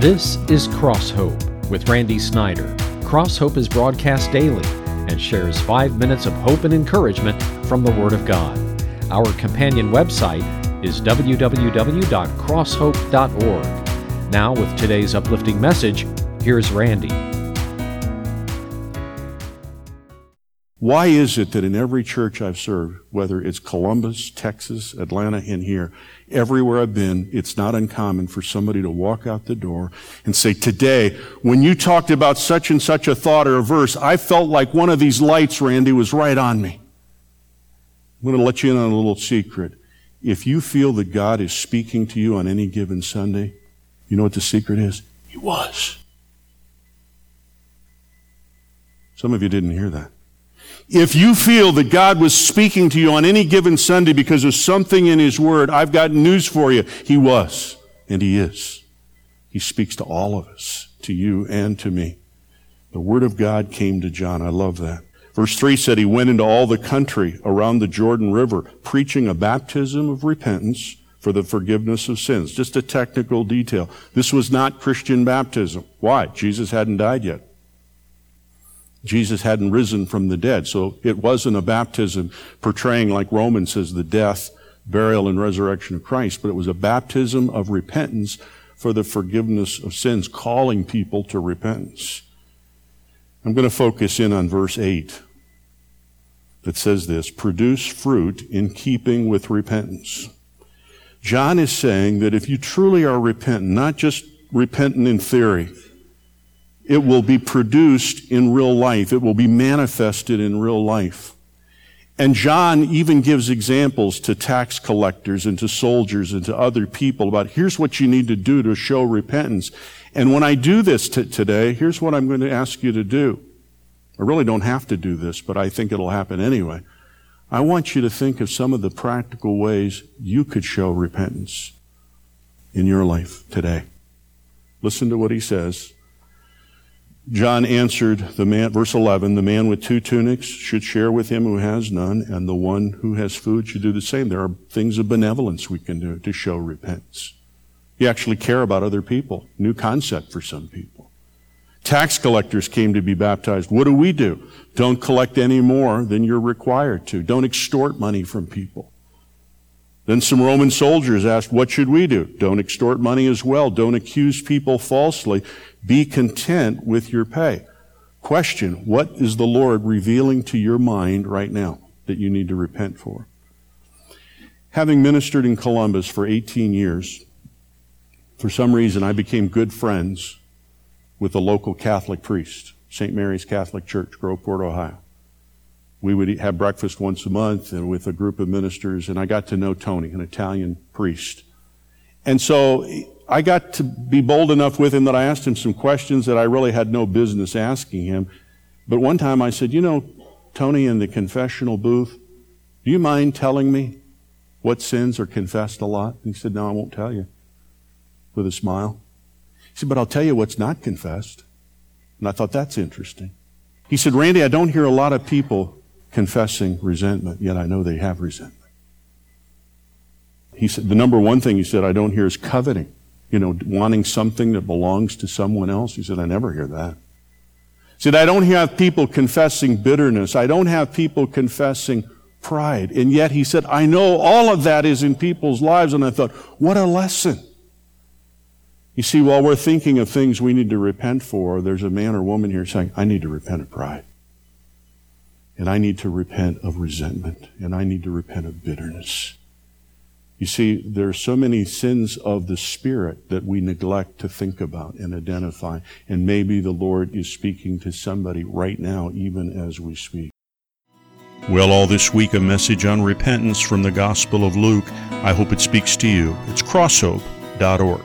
This is Cross Hope with Randy Snyder. Cross Hope is broadcast daily and shares 5 minutes of hope and encouragement from the Word of God. Our companion website is www.crosshope.org. Now, with today's uplifting message, here's Randy. Why is it that in every church I've served, whether it's Columbus, Texas, Atlanta, and here, everywhere I've been, it's not uncommon for somebody to walk out the door and say, today, when you talked about such and such a thought or a verse, I felt like one of these lights, Randy, was right on me. I'm going to let you in on a little secret. If you feel that God is speaking to you on any given Sunday, you know what the secret is? He was. Some of you didn't hear that. If you feel that God was speaking to you on any given Sunday because of something in His Word, I've got news for you. He was, and He is. He speaks to all of us, to you and to me. The Word of God came to John. I love that. Verse 3 said he went into all the country around the Jordan River, preaching a baptism of repentance for the forgiveness of sins. Just a technical detail. This was not Christian baptism. Why? Jesus hadn't died yet. Jesus hadn't risen from the dead. So it wasn't a baptism portraying, like Romans says, the death, burial, and resurrection of Christ, but it was a baptism of repentance for the forgiveness of sins, calling people to repentance. I'm going to focus in on verse 8 that says this, produce fruit in keeping with repentance. John is saying that if you truly are repentant, not just repentant in theory, it will be produced in real life. It will be manifested in real life. And John even gives examples to tax collectors and to soldiers and to other people about here's what you need to do to show repentance. And when I do this today, here's what I'm going to ask you to do. I really don't have to do this, but I think it'll happen anyway. I want you to think of some of the practical ways you could show repentance in your life today. Listen to what he says. John answered the man, verse 11, the man with 2 tunics should share with him who has none, and the one who has food should do the same. There are things of benevolence we can do to show repentance. You actually care about other people. New concept for some people. Tax collectors came to be baptized. What do? Don't collect any more than you're required to. Don't extort money from people. Then some Roman soldiers asked, what should we do? Don't extort money as well. Don't accuse people falsely. Be content with your pay. Question, what is the Lord revealing to your mind right now that you need to repent for? Having ministered in Columbus for 18 years, for some reason I became good friends with a local Catholic priest, St. Mary's Catholic Church, Groveport, Ohio. We would have breakfast once a month and with a group of ministers, and I got to know Tony, an Italian priest. And so I got to be bold enough with him that I asked him some questions that I really had no business asking him. But one time I said, Tony, in the confessional booth, do you mind telling me what sins are confessed a lot? And he said, no, I won't tell you, with a smile. He said, but I'll tell you what's not confessed. And I thought, that's interesting. He said, Randy, I don't hear a lot of people confessing resentment, yet I know they have resentment. He said, the number one thing he said I don't hear is coveting, wanting something that belongs to someone else. He said, I never hear that. He said, I don't have people confessing bitterness. I don't have people confessing pride. And yet he said, I know all of that is in people's lives. And I thought, what a lesson. You see, while we're thinking of things we need to repent for, there's a man or woman here saying, I need to repent of pride. And I need to repent of resentment. And I need to repent of bitterness. You see, there are so many sins of the Spirit that we neglect to think about and identify. And maybe the Lord is speaking to somebody right now, even as we speak. Well, all this week, a message on repentance from the Gospel of Luke. I hope it speaks to you. It's crosshope.org.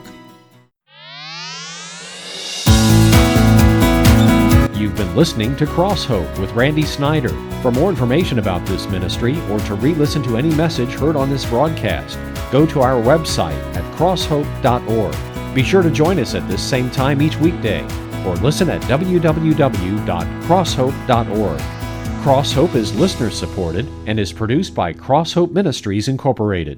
You've been listening to Cross Hope with Randy Snyder. For more information about this ministry or to re-listen to any message heard on this broadcast, go to our website at crosshope.org. Be sure to join us at this same time each weekday or listen at www.crosshope.org. Cross Hope is listener supported and is produced by Cross Hope Ministries Incorporated.